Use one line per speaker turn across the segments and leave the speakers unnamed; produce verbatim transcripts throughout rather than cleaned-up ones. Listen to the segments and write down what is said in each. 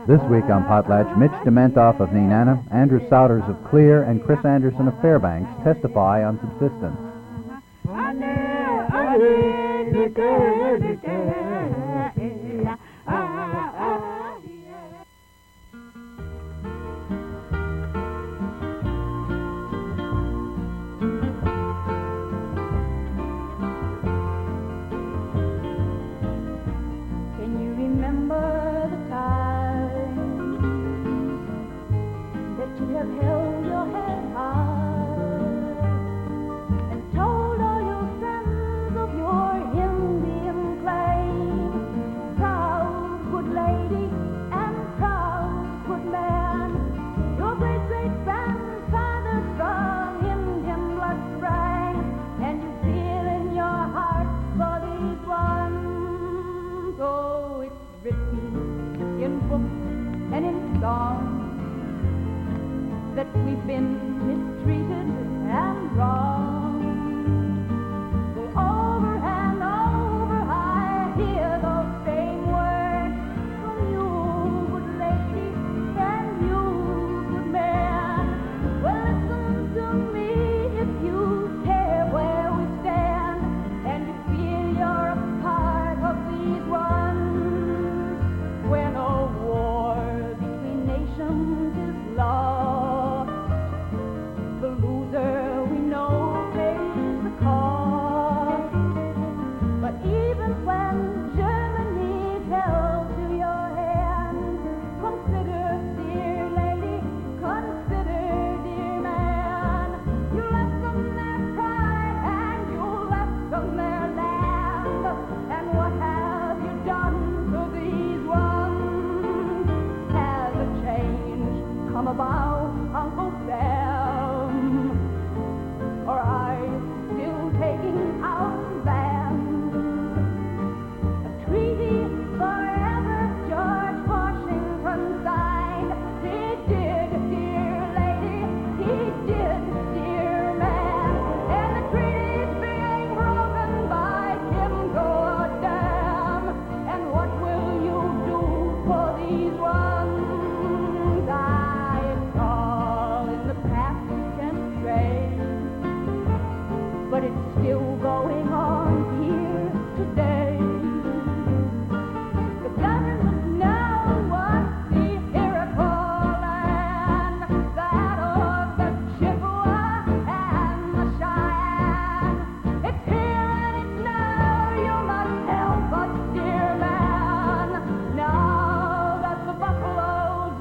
This week on Potlatch, Mitch Dementoff of Nenana, Andrew Souders of Clear, and Chris Anderson of Fairbanks testify on subsistence.
That we've been mistreated and wrong. Go over and over, I hear those same words from you, good lady, and you, good man. Well, listen to me if you care where we stand, and you feel you're a part of these ones. When a war between nations is lost, about Uncle Sam, or I still taking our land? A treaty forever George Washington signed. He did, dear lady, he did, dear man. And the treaty's being broken by Kim Goddam. And what will you do for these ones? But it's still going on here today. The government now wants the Iroquois land, that of the Chippewa and the Cheyenne. It's here and it's now, you must help us, dear man, now that the buffalo's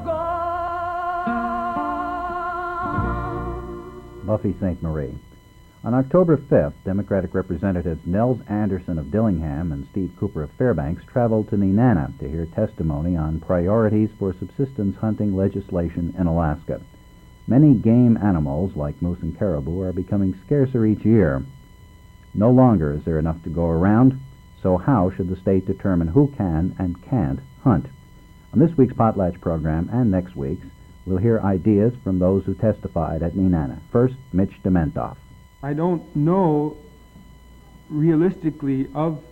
gone.
Buffy Saint Marie. On October fifth, Democratic Representatives Nels Anderson of Dillingham and Steve Cooper of Fairbanks traveled to Nenana to hear testimony on priorities for subsistence hunting legislation in Alaska. Many game animals, like moose and caribou, are becoming scarcer each year. No longer is there enough to go around, so how should the state determine who can and can't hunt? On this week's Potlatch program and next week's, we'll hear ideas from those who testified at Nenana. First, Mitch Dementoff.
I don't know realistically of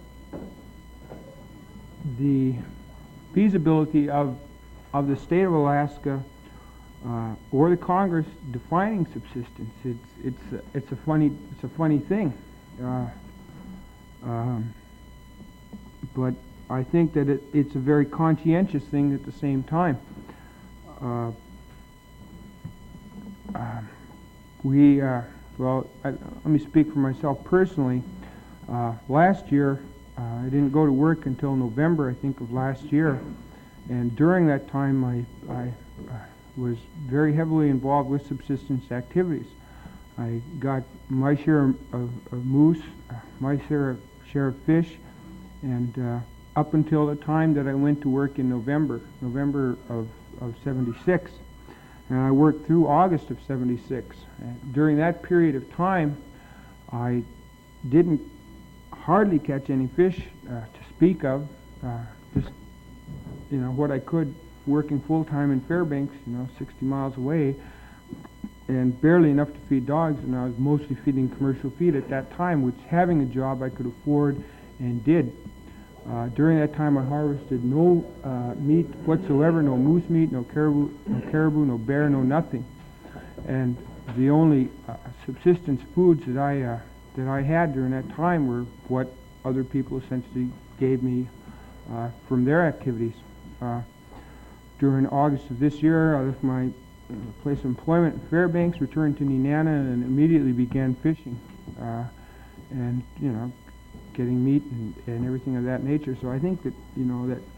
the feasibility of of the state of Alaska uh, or the Congress defining subsistence. It's it's a, it's a funny it's a funny thing, uh, um, but I think that it, it's a very conscientious thing at the same time. Uh, uh, we. Uh, Well, I, let me speak for myself personally. Uh, last year, uh, I didn't go to work until November, I think, of last year. And during that time, I, I uh, was very heavily involved with subsistence activities. I got my share of, of moose, uh, my share of, share of fish, and uh, up until the time that I went to work in November, November of, of seventy-six. And I worked through August of seventy-six. And during that period of time, I didn't hardly catch any fish uh, to speak of. Uh, just, you know, what I could working full-time in Fairbanks, you know, sixty miles away, and barely enough to feed dogs, and I was mostly feeding commercial feed at that time, which having a job I could afford and did. Uh, during that time, I harvested no uh, meat whatsoever, no moose meat, no caribou, no caribou, no bear, no nothing. And the only uh, subsistence foods that I uh, that I had during that time were what other people essentially gave me uh, from their activities. Uh, during August of this year, I left my uh, place of employment in Fairbanks, returned to Nenana, and immediately began fishing. Uh, and, you know, getting meat and, and everything of that nature. So I think that, you know, that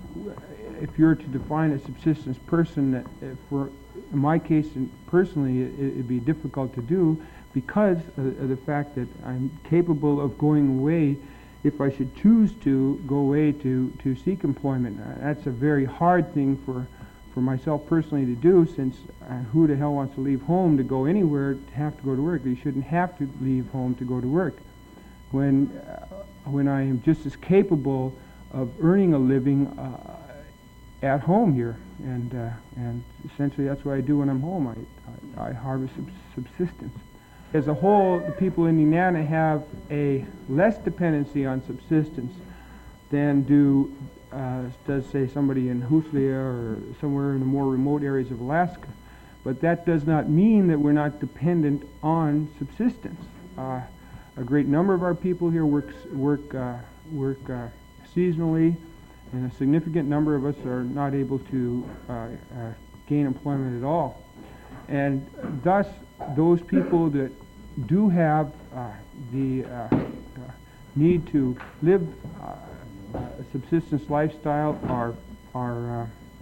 if you're to define a subsistence person, that uh, for in my case, and personally, it, it'd be difficult to do because of, of the fact that I'm capable of going away if I should choose to go away to, to seek employment. Uh, that's a very hard thing for, for myself personally to do, since uh, who the hell wants to leave home to go anywhere to have to go to work? You shouldn't have to leave home to go to work. When, uh, when I am just as capable of earning a living uh, at home here, and uh, and essentially that's what I do when I'm home. I, I, I harvest sub- subsistence. As a whole, the people in Nenana have a less dependency on subsistence than do uh, does say somebody in Huslia or somewhere in the more remote areas of Alaska. But that does not mean that we're not dependent on subsistence. Uh, a great number of our people here works work uh, work uh, seasonally. And a significant number of us are not able to uh, uh, gain employment at all. And thus, those people that do have uh, the uh, uh, need to live uh, a subsistence lifestyle are are uh,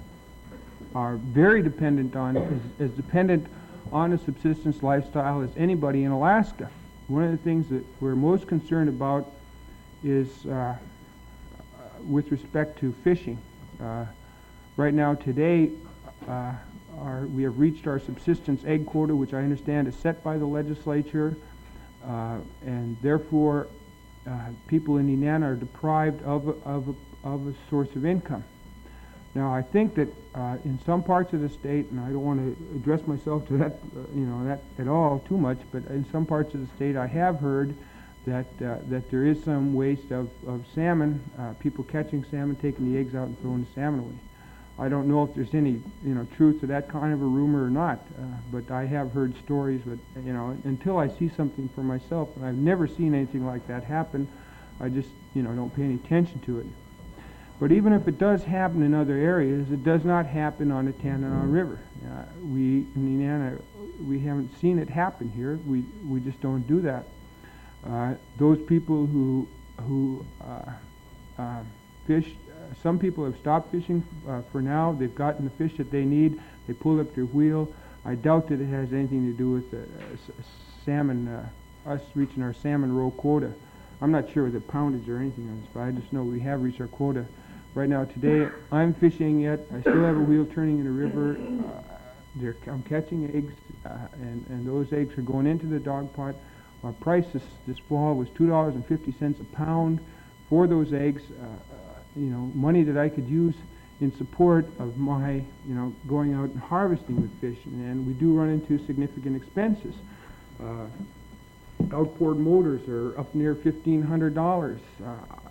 are very dependent on, as, as dependent on a subsistence lifestyle as anybody in Alaska. One of the things that we're most concerned about is uh, with respect to fishing. Uh, right now, today, uh, our, we have reached our subsistence egg quota, which I understand is set by the legislature, uh, and therefore uh, people in Nenana are deprived of a, of, a, of a source of income. Now, I think that uh, in some parts of the state, and I don't want to address myself to that, uh, you know, that at all too much, but in some parts of the state, I have heard that uh, that there is some waste of, of salmon, uh, people catching salmon, taking the eggs out and throwing the salmon away. I don't know if there's any, you know, truth to that kind of a rumor or not, uh, but I have heard stories, but, you know, until I see something for myself, and I've never seen anything like that happen, I just, you know, don't pay any attention to it. But even if it does happen in other areas, it does not happen on the Tanana River. Uh, we, in Nenana, we haven't seen it happen here. We, we just don't do that. Uh, those people who who uh, uh, fish, uh, some people have stopped fishing uh, for now. They've gotten the fish that they need. They pull up their wheel. I doubt that it has anything to do with uh, s- salmon, uh, us reaching our salmon roe quota. I'm not sure the poundage or anything on this, but I just know we have reached our quota. Right now, today, I'm fishing yet. I still have a wheel turning in the river. Uh, they're, I'm catching eggs, uh, and, and those eggs are going into the dog pot. Our price this, this fall was two dollars and fifty cents a pound for those eggs, uh, uh, you know, money that I could use in support of my, you know, going out and harvesting with fish. And, and we do run into significant expenses. Uh, outboard motors are up near fifteen hundred dollars. Uh,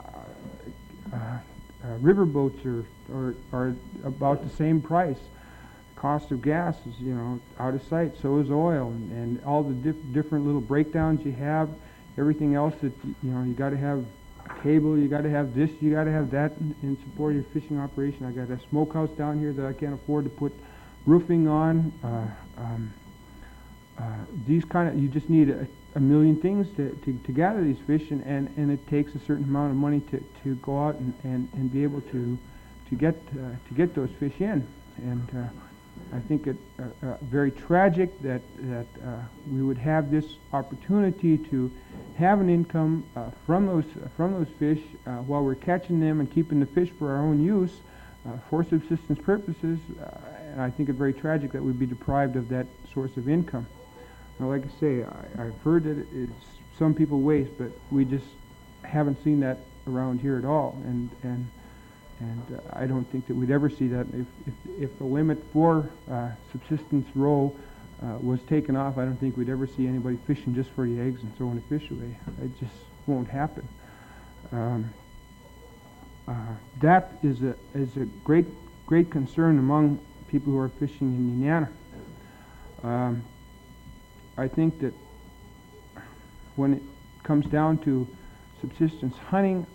uh, uh, river boats are, are, are about the same price. Cost of gas is, you know, out of sight. So is oil, and, and all the diff- different little breakdowns you have, everything else that, you know, you got to have a cable, you got to have this, you got to have that in, in support of your fishing operation. I got a smokehouse down here that I can't afford to put roofing on. Uh, um, uh, these kind of, you just need a, a million things to, to, to gather these fish, and, and, and it takes a certain amount of money to, to go out and, and, and be able to to get uh, to get those fish in. And uh, I think it uh, uh, very tragic that that uh, we would have this opportunity to have an income uh, from those uh, from those fish uh, while we're catching them and keeping the fish for our own use uh, for subsistence purposes. Uh, and I think it's very tragic that we'd be deprived of that source of income. Now, like I say, I, I've heard that it's some people waste, but we just haven't seen that around here at all. And and. And uh, I don't think that we'd ever see that. If if, if the limit for uh, subsistence roe uh, was taken off, I don't think we'd ever see anybody fishing just for the eggs and throwing the fish away. It just won't happen. Um, uh, that is a is a great great concern among people who are fishing in Nenana. Um, I think that when it comes down to subsistence hunting,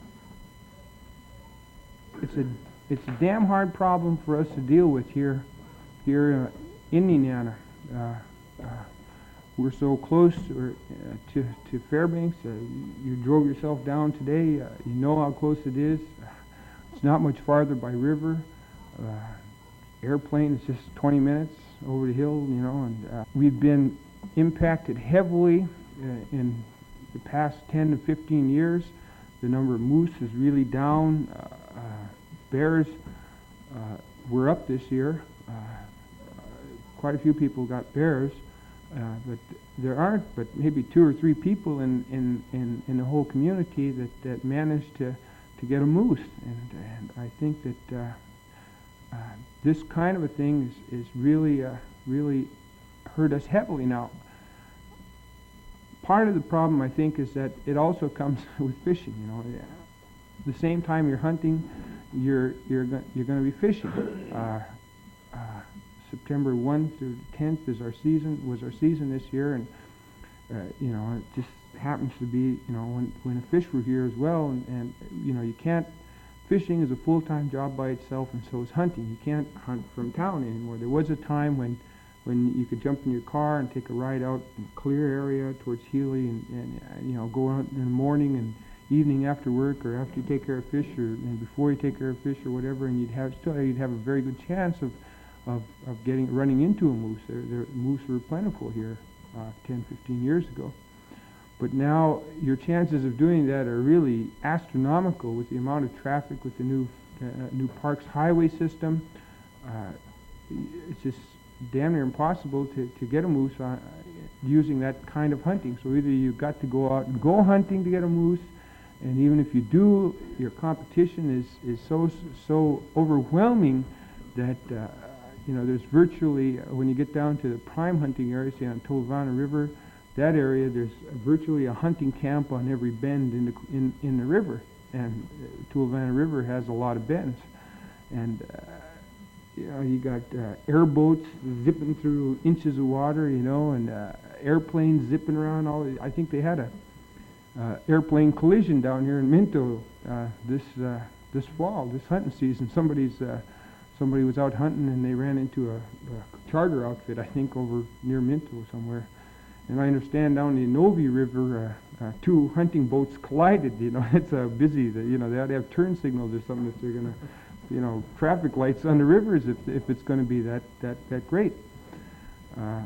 it's a it's a damn hard problem for us to deal with here here uh, in Nenana. Uh, uh, we're so close to, uh, to to Fairbanks. Uh, you drove yourself down today. Uh, you know how close it is. It's not much farther by river. Uh, airplane is just twenty minutes over the hill, you know. And uh, we've been impacted heavily uh, in the past ten to fifteen years. The number of moose is really down. Uh, uh, bears uh, were up this year. Uh, quite a few people got bears, uh, but there aren't but maybe two or three people in, in, in, in the whole community that, that managed to, to get a moose. And, and I think that uh, uh, this kind of a thing is, is really, uh, really hurt us heavily now. Part of the problem, I think, is that it also comes with fishing. You know, the same time you're hunting, you're you're go- you're going to be fishing. Uh, uh, September first through tenth is our season. Was our season this year, and uh, you know, it just happens to be, you know, when when the fish were here as well. And, and you know, you can't. Fishing is a full-time job by itself, and so is hunting. You can't hunt from town anymore. There was a time when. when you could jump in your car and take a ride out in a clear area towards Healy and, and uh, you know, go out in the morning and evening after work or after you take care of fish or and before you take care of fish or whatever, and you'd have still you'd have a very good chance of of, of getting running into a moose. There, there moose were plentiful here uh, ten, fifteen years ago. But now your chances of doing that are really astronomical with the amount of traffic with the new uh, new Parks highway system. Uh, it's just damn near impossible to, to get a moose on, uh, using that kind of hunting. So either you've got to go out and go hunting to get a moose, and even if you do, your competition is, is so so overwhelming that uh, you know there's virtually, uh, when you get down to the prime hunting area, say on Tulvana River, that area, there's virtually a hunting camp on every bend in the in, in the river, and uh, Tulvana River has a lot of bends, and uh, you know, you got uh, airboats zipping through inches of water, you know, and uh, airplanes zipping around. All I think they had a uh, airplane collision down here in Minto uh, this uh, this fall, this hunting season. Somebody's uh, somebody was out hunting and they ran into a, a charter outfit, I think, over near Minto somewhere. And I understand down the Novi River, uh, uh, two hunting boats collided. You know, it's uh, busy. The, you know, they ought to have turn signals or something if they're going to. You know, traffic lights on the rivers if if it's going to be that that that great. Uh,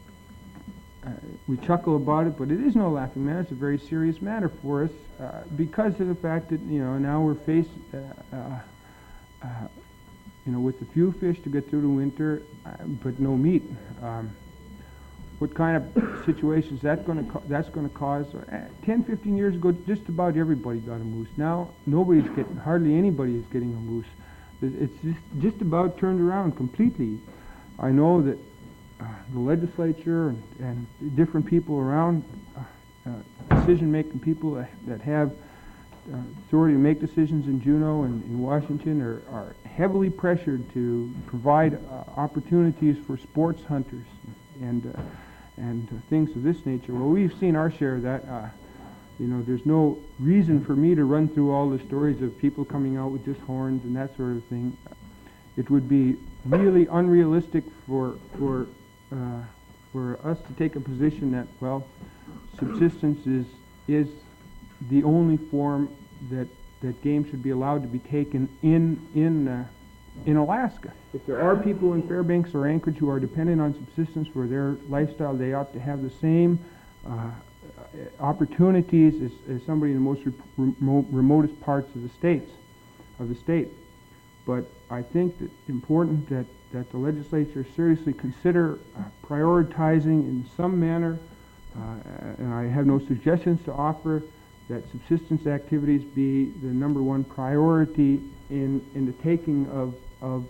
uh, we chuckle about it, but it is no laughing matter. It's a very serious matter for us uh, because of the fact that, you know, now we're faced, uh, uh, uh, you know, with a few fish to get through the winter, uh, but no meat. Um, what kind of situations that going to co- that's going to cause? Uh, ten, fifteen years ago, just about everybody got a moose. Now nobody's getting, hardly anybody is getting a moose. It's just, just about turned around completely. I know that uh, the legislature and, and different people around, uh, uh, decision-making people that, that have uh, authority to make decisions in Juneau and in Washington are, are heavily pressured to provide uh, opportunities for sports hunters and uh, and uh, things of this nature. Well, we've seen our share of that. Uh, You know, there's no reason for me to run through all the stories of people coming out with just horns and that sort of thing. It would be really unrealistic for for uh, for us to take a position that, well, subsistence is is the only form that that game should be allowed to be taken in in uh, in Alaska. If there are people in Fairbanks or Anchorage who are dependent on subsistence for their lifestyle, they ought to have the same Uh, opportunities as, as somebody in the most remote, remotest parts of the states, of the state. But I think that it's important that, that the legislature seriously consider uh, prioritizing in some manner, uh, and I have no suggestions to offer, that subsistence activities be the number one priority in, in the taking of, of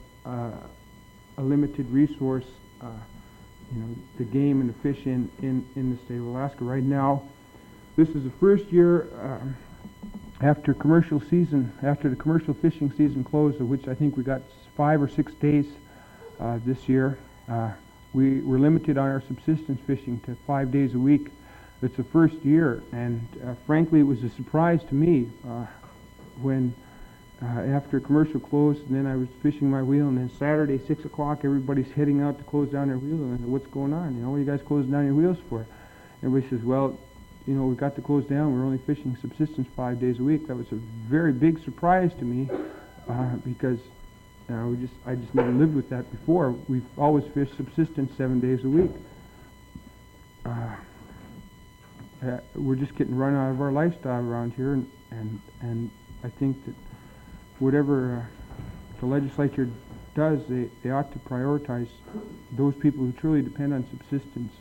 uh, a limited resource, uh, you know, the game and the fish in, in, in the state of Alaska. Right now, this is the first year uh, after commercial season, after the commercial fishing season closed, of which I think we got five or six days uh, this year, uh, we were limited on our subsistence fishing to five days a week. It's the first year, and uh, frankly, it was a surprise to me uh, when uh, after commercial closed, and then I was fishing my wheel, and then Saturday, six o'clock, everybody's heading out to close down their wheels, and I said, what's going on? You know, what are you guys closing down your wheels for? Everybody says, well, you know, we got to close down. We're only fishing subsistence five days a week. That was a very big surprise to me uh, because you know, we just I just never lived with that before. We've always fished subsistence seven days a week. Uh, uh, we're just getting run out of our lifestyle around here, and and, and I think that whatever uh, the legislature does, they, they ought to prioritize those people who truly depend on subsistence.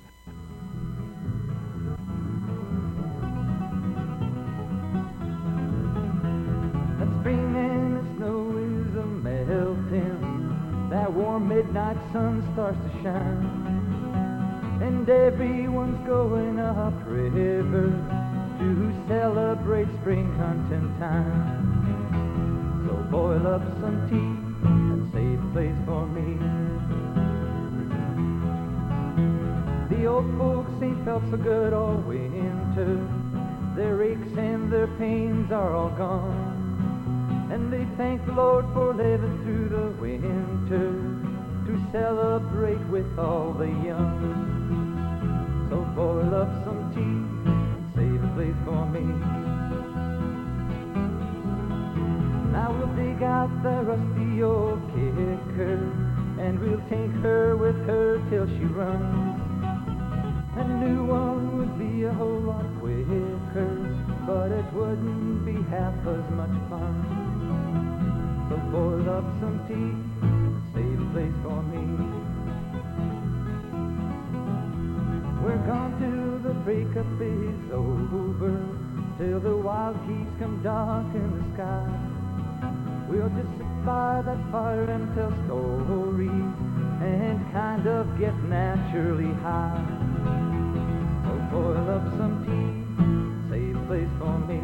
Midnight sun starts to shine, and everyone's going up river to celebrate spring hunting time. So boil up some tea and save a place for me. The old folks ain't felt so good all winter. Their aches and their pains are all gone, and they thank the Lord for living through the winter to celebrate with all the young. So boil up some tea and save a place for me. Now we'll dig out the rusty old kicker, and we'll take her with her till she runs. A new one would be a whole lot quicker, but it wouldn't be half as much fun. So boil up some tea, save a place for me. We're gone till the breakup is over, till the wild geese come dark in the sky. We'll just sit by that fire and tell stories and kind of get naturally high. So boil up some tea, save a place for me.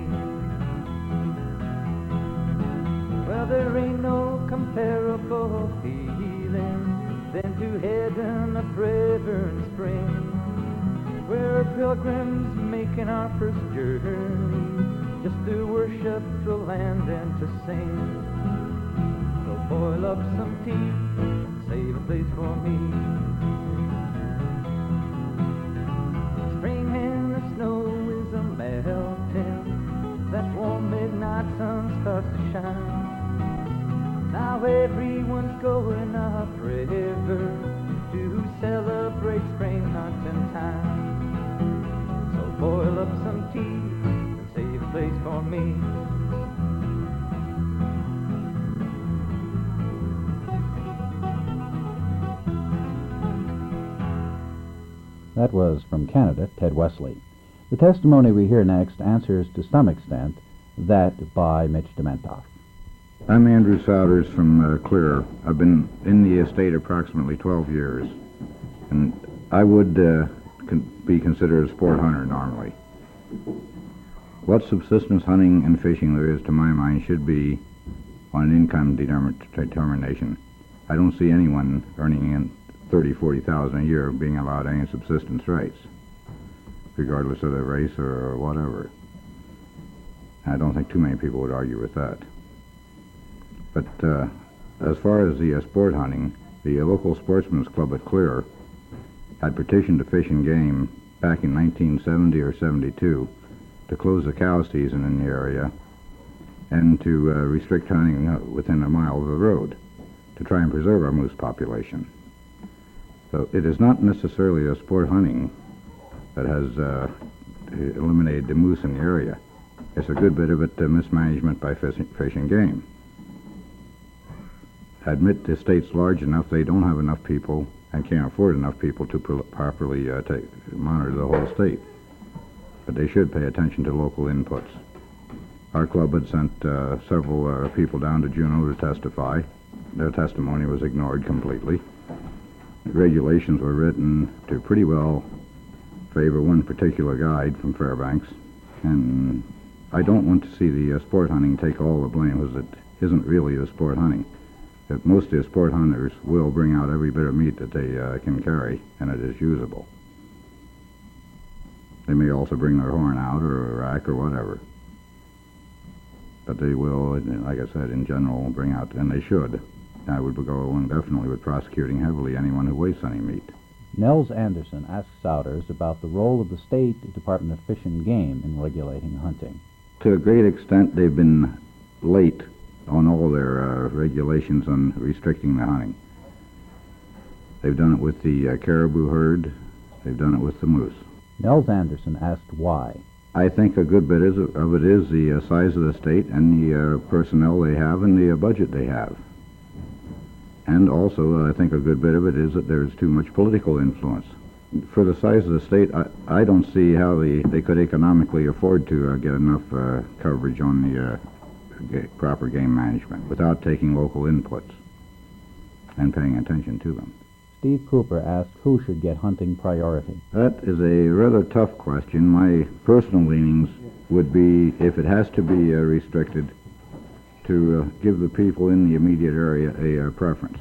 Well, there ain't no comparable feeling than to head on up river in spring. We're pilgrims making our first journey, just to worship the land and to sing. So boil up some tea, save a place for me. Spring and the snow is a melting, that warm midnight sun starts to shine. Now everyone's going up river to celebrate spring hunting time. So boil up some tea and save a place for me.
That was from Canada, Ted Wesley. The testimony we hear next answers to some extent that by Mitch Dementoff.
I'm Andrew Souders from uh, Clear. I've been in the estate approximately twelve years, and I would uh, con- be considered a sport hunter normally. What subsistence hunting and fishing there is, to my mind, should be on an income determin- determination. I don't see anyone earning in thirty, forty thousand a year being allowed any subsistence rights, regardless of their race or, or whatever. I don't think too many people would argue with that. But uh, as far as the uh, sport hunting, the uh, local sportsman's club at Clear had petitioned to Fish and Game back in nineteen seventy or seventy-two to close the cow season in the area and to uh, restrict hunting uh, within a mile of the road to try and preserve our moose population. So it is not necessarily a sport hunting that has uh, eliminated the moose in the area. It's a good bit of it uh, mismanagement by Fish, Fish and Game. I admit the state's large enough, they don't have enough people and can't afford enough people to pro- properly uh, take, monitor the whole state. But they should pay attention to local inputs. Our club had sent uh, several uh, people down to Juneau to testify. Their testimony was ignored completely. The regulations were written to pretty well favor one particular guide from Fairbanks, and I don't want to see the uh, sport hunting take all the blame, because it isn't really the sport hunting. That most of the sport hunters will bring out every bit of meat that they uh, can carry, and it is usable. They may also bring their horn out, or a rack, or whatever. But they will, like I said, in general, bring out, and they should. I would go along definitely with prosecuting heavily anyone who wastes any meat.
Nels Anderson asks Souders about the role of the State Department of Fish and Game in regulating hunting.
To a great extent, they've been late on all their uh, regulations on restricting the hunting. They've done it with the uh, caribou herd. They've done it with the moose.
Nels Anderson asked why.
I think a good bit is, of it is the uh, size of the state and the uh, personnel they have and the uh, budget they have. And also, uh, I think a good bit of it is that there's too much political influence. For the size of the state, I, I don't see how the, they could economically afford to uh, get enough uh, coverage on the uh, ga- proper game management without taking local inputs and paying attention to them.
Steve Cooper asked who should get hunting priority.
That is a rather tough question. My personal leanings would be, if it has to be uh, restricted, to uh, give the people in the immediate area a uh, preference.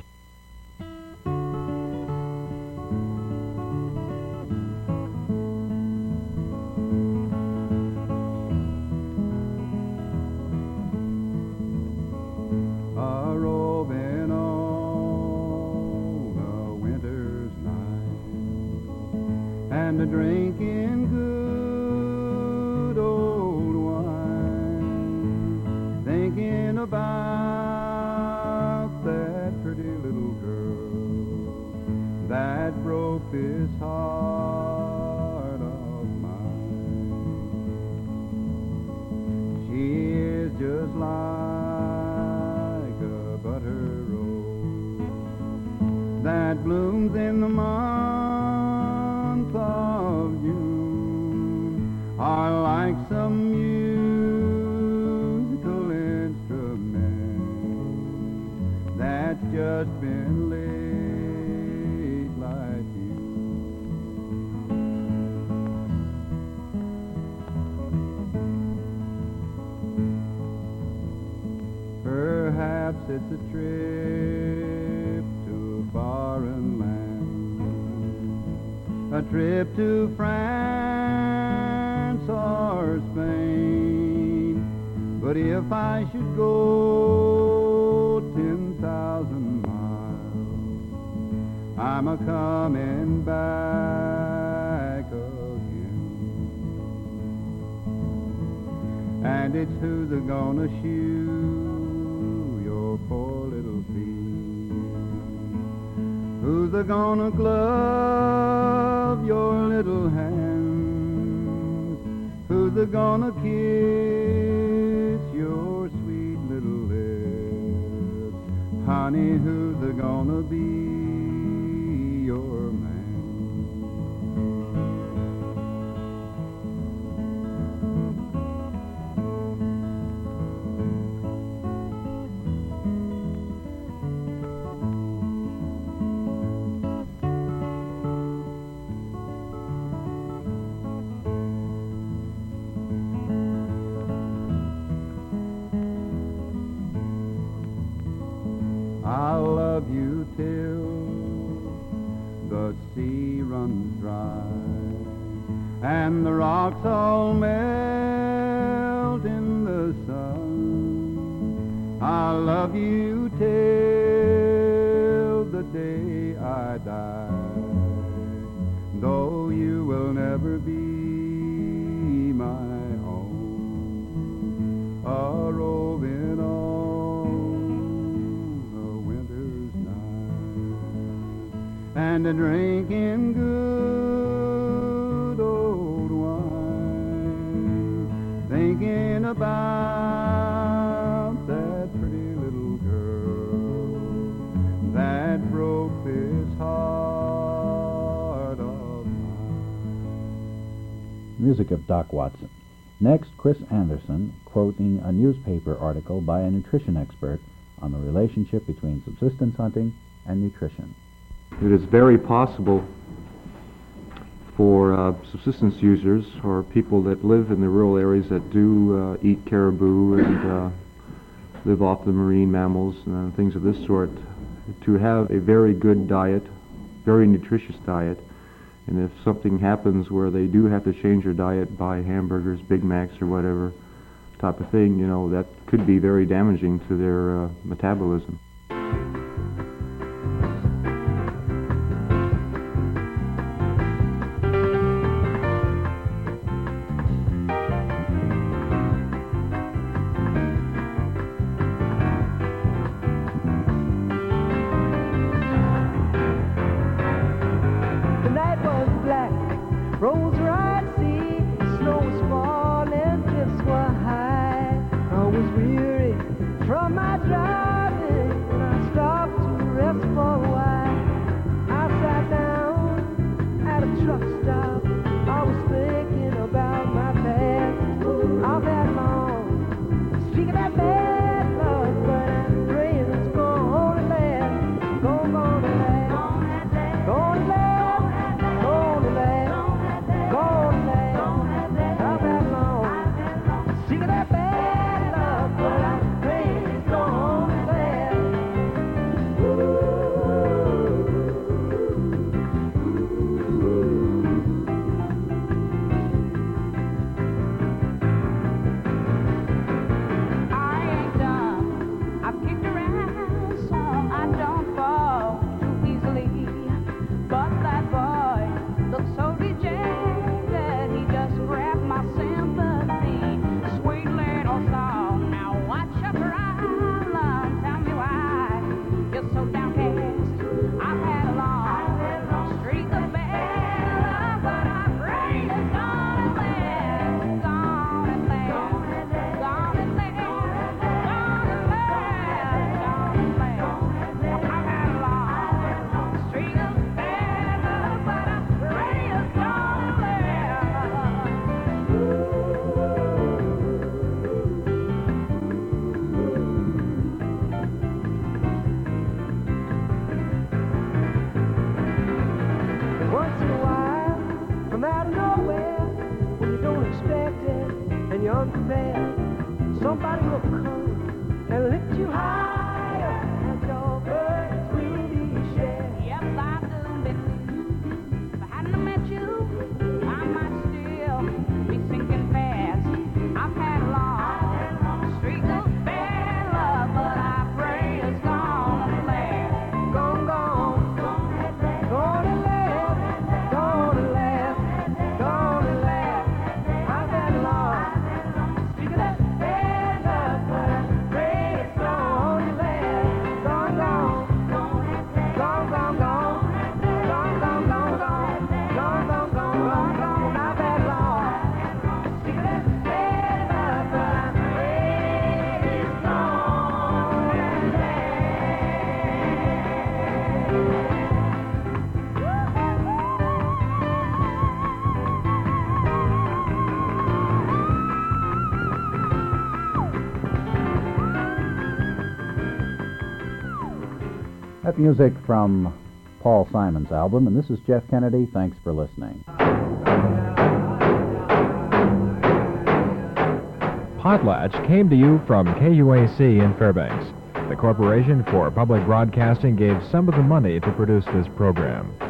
A roving on a winter's night, and a drinking good old wine, thinking about that pretty little girl that broke this heart of mine. She is just like that blooms in the month of June, are like some musical instrument that's just been laid like you. Perhaps it's a trip foreign land, a trip to France or Spain. But if I should go ten thousand miles, I'm a coming back again. And it's who's a gonna shoe your poor little feet? Who's a gonna glove your little hands? Who's a gonna kiss your sweet little lips? Honey, who's a gonna be your man? I'll love you till the sea runs dry and the rocks all melt in the sun. I'll love you till the day I die, though you will never be my own. A roving and a drinking good old wine, thinking about that pretty little girl that broke this heart of mine.
Music of Doc Watson. Next, Chris Anderson quoting a newspaper article by a nutrition expert on the relationship between subsistence hunting and nutrition.
It is very possible for uh, subsistence users or people that live in the rural areas that do uh, eat caribou and uh, live off the marine mammals and uh, things of this sort, to have a very good diet, very nutritious diet. And if something happens where they do have to change their diet, buy hamburgers, Big Macs, or whatever type of thing, you know, that could be very damaging to their uh, metabolism.
Somebody will come and lift you higher, and your burdens will be shared.
Yes, I do believe if I hadn't met you, I might still be sinking fast. I've had a long streak of bad luck, but I pray it's gonna last.
Gone, gone, gonna last, gonna last, gonna last. I've had a long streak of that bad luck, but I pray it's gonna last. Gone, gone, gone, gone, gone, gone, gone, gone, gone, gone, gone, gone, gone. I've had a long streak of that bad luck, but I pray it's gonna last.
That music from Paul Simon's album, and this is Jeff Kennedy. Thanks for listening.
Potlatch came to you from K U A C in Fairbanks. The Corporation for Public Broadcasting gave some of the money to produce this program.